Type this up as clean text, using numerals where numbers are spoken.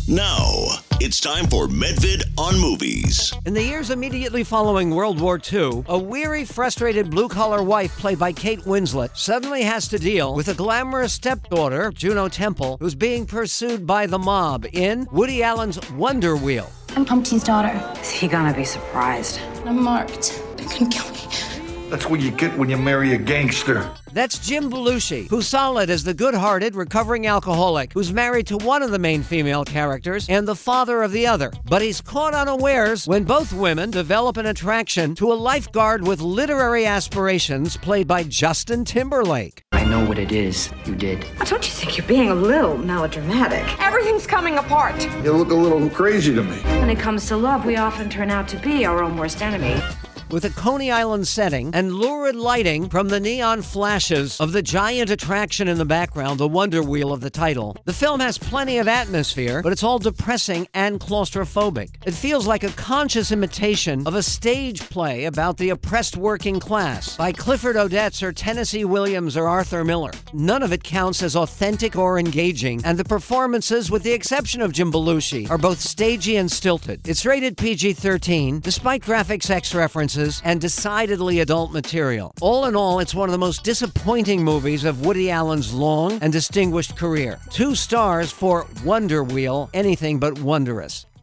Now, it's time for Medvid on Movies. In the years immediately following World War II, a weary, frustrated blue-collar wife played by Kate Winslet suddenly has to deal with a glamorous stepdaughter, Juno Temple, who's being pursued by the mob in Woody Allen's Wonder Wheel. I'm Pumpkin's daughter. Is he gonna be surprised? I'm marked. They're gonna kill me. That's what you get when you marry a gangster. That's Jim Belushi, who's solid as the good-hearted, recovering alcoholic who's married to one of the main female characters and the father of the other. But he's caught unawares when both women develop an attraction to a lifeguard with literary aspirations played by Justin Timberlake. I know what it is you did. Don't you think you're being a little melodramatic? Everything's coming apart. You look a little crazy to me. When it comes to love, we often turn out to be our own worst enemy. With a Coney Island setting and lurid lighting from the neon flashes of the giant attraction in the background, the Wonder Wheel of the title, the film has plenty of atmosphere, but it's all depressing and claustrophobic. It feels like a conscious imitation of a stage play about the oppressed working class by Clifford Odets or Tennessee Williams or Arthur Miller. None of it counts as authentic or engaging, and the performances, with the exception of Jim Belushi, are both stagey and stilted. It's rated PG-13, despite graphic sex references and decidedly adult material. All in all, it's one of the most disappointing movies of Woody Allen's long and distinguished career. 2 stars for Wonder Wheel, anything but wondrous.